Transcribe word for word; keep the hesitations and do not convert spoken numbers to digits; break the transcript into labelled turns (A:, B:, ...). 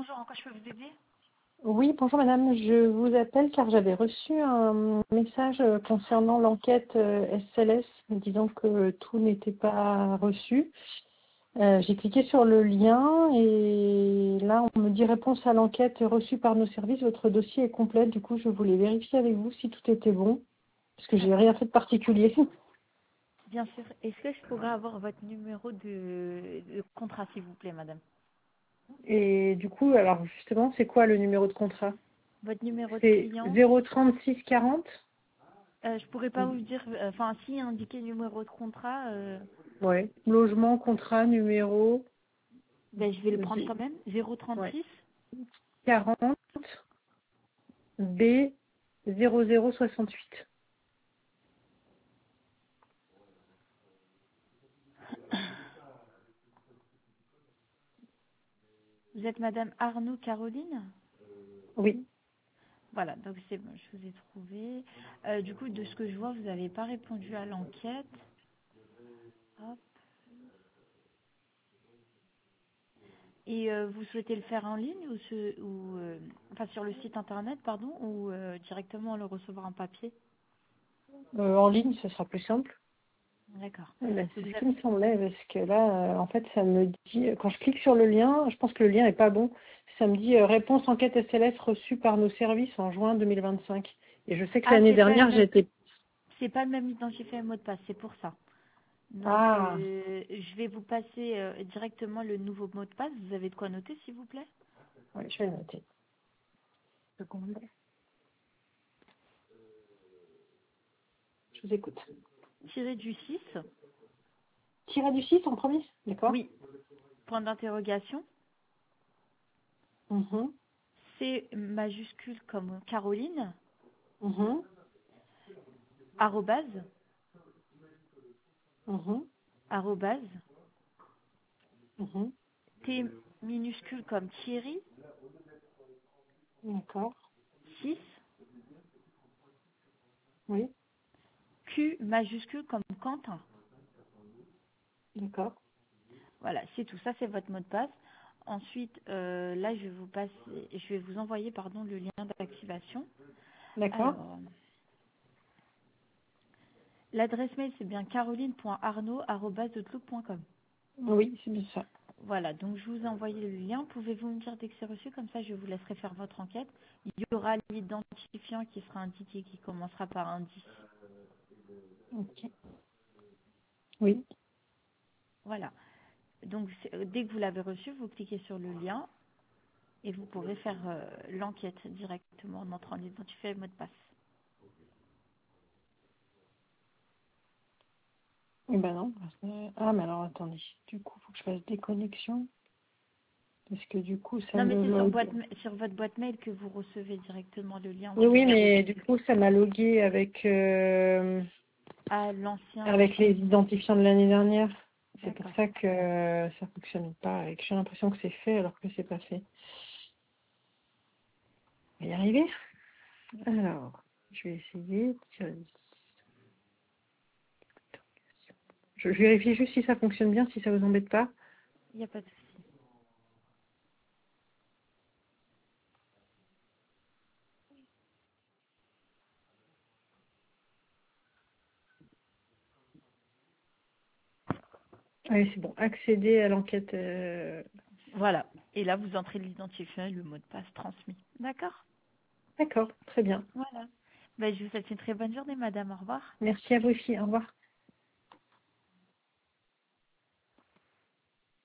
A: bonjour, en quoi je peux vous aider?
B: Oui, bonjour madame, je vous appelle car j'avais reçu un message concernant l'enquête euh, S L S me disant que tout n'était pas reçu. Euh, j'ai cliqué sur le lien et là on me dit réponse à l'enquête reçue par nos services, votre dossier est complet. Du coup je voulais vérifier avec vous si tout était bon parce que j'ai
A: D'accord.
B: rien fait de particulier.
A: Bien sûr. Est-ce que je pourrais avoir votre numéro de, de contrat, s'il vous plaît, madame?
B: Et du coup, alors justement, c'est quoi le numéro de contrat?
A: Votre numéro de
B: C'est
A: client?
B: zéro trente-six quarante.
A: euh, Je pourrais pas vous dire, euh, enfin, si indiqué numéro de contrat, euh,
B: Ouais. Logement, contrat, numéro.
A: ben, je vais le prendre
B: zé-
A: quand même. zéro
B: Ouais.
A: trente-six.
B: quarante B zéro zéro soixante-huit.
A: Vous êtes madame Arnaud Caroline?
B: Oui.
A: Voilà, donc c'est bon, je vous ai trouvé. Euh, du coup, de ce que je vois, vous n'avez pas répondu à l'enquête. Hop. Et euh, vous souhaitez le faire en ligne ou, ce, ou euh, enfin sur le site internet, pardon, ou euh, directement le recevoir en papier?
B: Euh, en ligne, ce sera plus simple.
A: D'accord.
B: Eh ben, c'est
A: Donc,
B: ce
A: vous
B: qui
A: avez-
B: me semblait, parce que là, euh, en fait, ça me dit, quand je clique sur le lien, je pense que le lien est pas bon. Ça me dit euh, réponse enquête S L S reçue par nos services en juin deux mille vingt-cinq. Et je sais que
A: Ah,
B: l'année
A: c'est pas le
B: dernière,
A: même,
B: j'étais...
A: c'est pas le même identifiant et mot de passe, c'est pour ça. Donc,
B: Ah,
A: euh, je vais vous passer euh, directement le nouveau mot de passe. Vous avez de quoi noter, s'il vous plaît?
B: ouais, je vais noter. Seconde. Je vous écoute.
A: Tiré du six.
B: Tiret du six en premier, d'accord.
A: Oui. Point d'interrogation.
B: Mhm,
A: C majuscule comme Caroline.
B: mhm,
A: Arrobase.
B: mhm,
A: Arrobase.
B: mhm,
A: T minuscule comme Thierry.
B: d'accord.
A: Six.
B: Oui,
A: Q majuscule comme Quentin.
B: d'accord.
A: Voilà, c'est tout. Ça, c'est votre mot de passe. Ensuite, euh, là, je vais vous passer, je vais vous envoyer, pardon, le lien d'activation.
B: D'accord.
A: Alors, l'adresse mail, c'est bien caroline point arnaud arobase outlook point com.
B: Oui, c'est bien ça.
A: Voilà, donc je vous ai envoyé le lien. Pouvez-vous me dire dès que c'est reçu? Comme ça, je vous laisserai faire votre enquête. Il y aura l'identifiant qui sera indiqué, qui commencera par un dix.
B: Ok. Oui.
A: Voilà. Donc, c'est- euh, dès que vous l'avez reçu, vous cliquez sur le lien et vous pourrez faire euh, l'enquête directement en entrant l'identifiant et le mot de passe.
B: Eh ben non. parce que- Ah, mais alors attendez. Du coup, faut que je fasse des connexions. Parce que du coup, ça
A: Non, mais
B: me
A: c'est sur,
B: log.
A: boîte, sur votre boîte mail que vous recevez directement le lien
B: Oui,
A: si
B: oui,
A: vous
B: mais
A: cliquez
B: du coup, ça m'a logué avec, euh,
A: à l'ancien.
B: avec les identifiants de l'année dernière. C'est pour
A: D'accord.
B: ça que ça fonctionne pas et que j'ai l'impression que c'est fait alors que c'est pas fait. On va y arriver. Alors, je vais essayer. Je je vérifie juste si ça fonctionne bien, si ça vous embête pas.
A: Il n'y a pas de souci.
B: Oui, c'est bon. Accéder à l'enquête. euh,
A: Voilà. Et là, vous entrez l'identifiant et le mot de passe transmis. D'accord.
B: D'accord, très bien.
A: Voilà. Ben, je vous souhaite une très bonne journée, madame. Au revoir.
B: Merci à vous aussi. Au revoir.